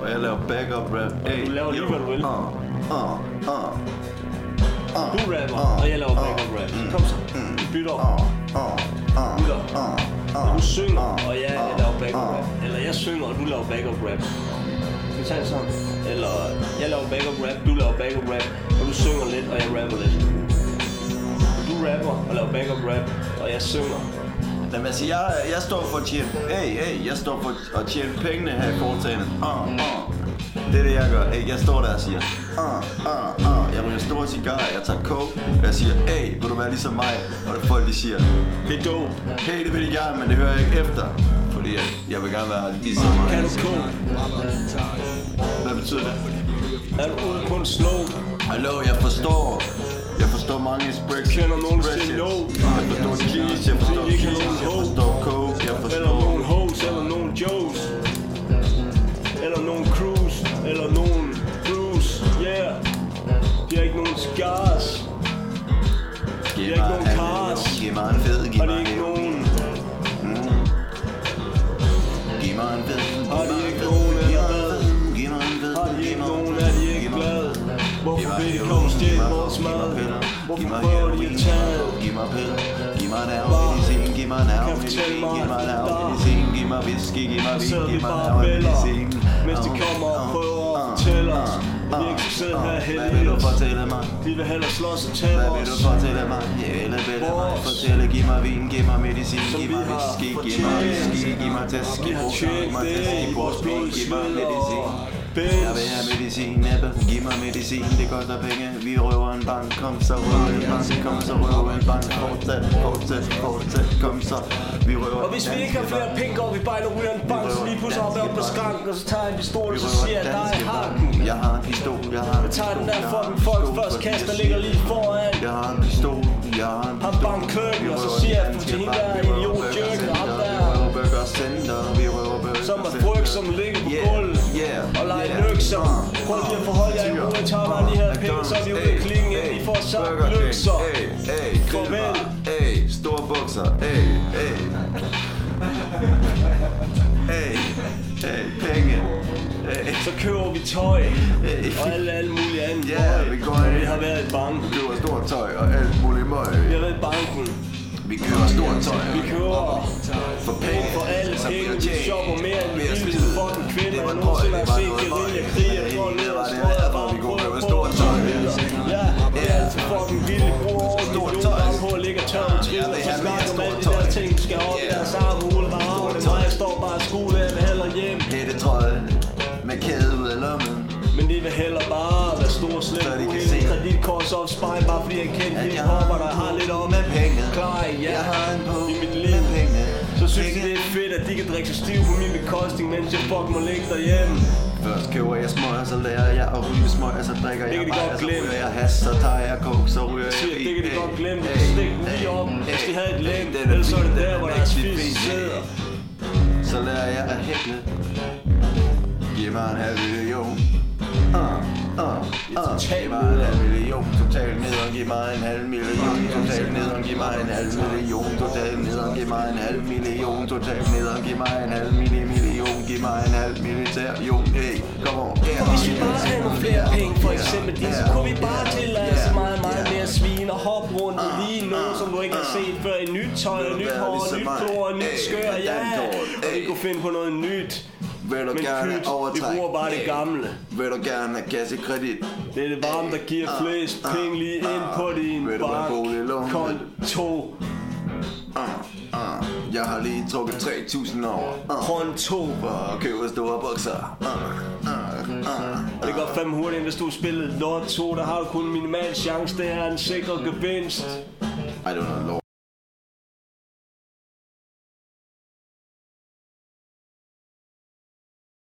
og jeg laver backup rap. Du laver lige hvad du vil. Du rapper, og jeg laver backup rap. Kom så, vi bytter. Du synger, og jeg laver backup rap. Eller jeg synger, og du laver backup rap. Vi tager det sådan. Eller jeg laver backup rap, du laver backup rap. Og du synger lidt, og jeg rapper lidt. Du rapper og laver backup rap, og jeg synger. Jamen altså, jeg står for at tjene... jeg står for at tjene pengene her i foretagendet. Det er det, jeg gør. Jeg står der og siger... Jeg ryger store cigarer, jeg tager coke. Og jeg siger, vil du være ligesom mig? Og folk de siger, det er dope. Det vil de gerne, men det hører jeg ikke efter. Fordi jeg vil gerne være ligesom mig. Kan du coke? Hvad betyder det? Er du ude på en slow? Hallo, jeg forstår mange expressions. Kender nogen til low? Jeg forstår keys, jeg forstår coke, jeg forstår... Eller nogen hoes, eller nogen jokes. Eller nogen cruise, eller nogen cruise, yeah. De har ikke nogen scars. De har ikke nogen cars. Giv mig en fed, giv Har mig de en ikke nogen? Giv mig en fed, Har de ikke nogen, eller giv mig en fed, har de ikke nogen, er de ikke glade? Hvorfor vil de komme og stjæle vores mad? Hvorfor prøver de at tage? Giv mig piller, giv mig nervemedicin, giv mig nervemedicin, giv mig nervemedicin, giv mig whisky, giv mig vin, giv mig nervemedicin. Mens de kommer og prøver at fortælle os, at vi ikke skal sidde her Hvad heldige vil du os. fortælle mig? De vil hellere slås og tælle Hvad vil du os. fortælle mig? Eller vil du mig fortælle? Giv mig vin, giv mig medicin, giv mig whisky, giv mig whisky, giv mig tæsk, giv mig tæsk, giv mig medicin. Jeg vil have medicin, næppe, giv mig medicin, det koster penge. Vi røver en bank, kom så røver en bank, kom så røver en bank. Fortsæt, kom så, vi røver. Og hvis vi ikke har flere penge, går vi bare ind og ryger en bank. Så lige pludselig op på skranken, og så tager jeg en pistol, og så siger jeg, nej, jeg har den. Jeg har en pistol, jeg har en Jeg tager den der fucking folk først kast, der ligger lige foran. Jeg har en pistol, jeg har en Har pistol. bank kløkken, og så siger jeg til hende der idiot jerken op der. Som er frygt, som ligger på gulvet og leger nøkser. Prøv lige at forholde jer i ro, jeg tager bare de her penge, så er vi ude af klingen, inden I får sagt løkser. Farvel. Store bukser, penge. Så køber vi tøj og alle mulige andre Vi går tøj. ind. Vi har været i banken. Vi køber stort tøj og alt muligt møg. Vi har været i banken. Vi køber stort tøj. Vi køber for penge. for alle Så penge. bliver Vi tjent. shopper mere end vi Mere vildeste spid. fucking kvinder. Det var Jeg en nogensinde drøm, har det var set noget guerilla drøm. krig. Jeg Det går hele ned var og det strøger her, bare hvor vi går på med stort tøj. Ja, det er altid fucking vildt. Vi bruger over Stort millioner tøj. gange på at ligge og tørre med trynet. Og så snakker om alle de der ting, vi skal op i deres arme. Ole var arme. Mig, jeg står bare i skole, jeg vil hellere hjem. Hættetrøje med kæde ud af lommen. Men det vil hellere bare være stor slem. Så de kan Hele se. kreditkortsopsparing, bare fordi jeg kender At de jeg har hopper, der har lidt om med penge. klar, ja, Jeg har en på i mit med liv. penge. Så synes Penge. jeg, det er fedt, at de kan drikke sig stiv på min bekostning, mens jeg fuck må ligge derhjemme. Først køber jeg smøger, så lærer jeg at ryge smøger, så drikker Det jeg kan de godt bajer, så glemme. ryger jeg hash, så tager jeg coke, så ryger jeg Siger, i. det kan de godt glemme, de kan stikke den lige op, hvis de havde et lem. Ellers så er det der, hvor deres fisk sidder. Så lærer jeg at hækle. Giv mig en halv million. Giv mig en halv million. Totalt nederen, giv mig en halv million. Totalt nederen, giv mig en halv million. Totalt nederen, giv mig en halv million. Totalt nederen, giv mig en halv million. Giv mig en halv militærjon. Hey, come on. Og hvis vi bare havde nogle flere penge, for eksempel de, så kunne vi bare tillade så meget mere svin og hoppe rundt i lige noget, som du ikke har set før. I nyt tøj, og nyt hår, nyt klor, nyt skør, ja. Og vi kunne finde på noget nyt. Vil du Men gerne pyt, vi overtrække? bruger bare det gamle. Vil du gerne have kassekredit? Det er det varme, der giver flest penge lige ind på din Vil du have boliglån? bankkonto. Jeg har lige trukket 3.000 over. Konto. For at købe store bukser. Og det går fandme hurtigt, hvis du spillede lotto, der har du kun en minimal chance. Det er en sikker gevinst. I don't know.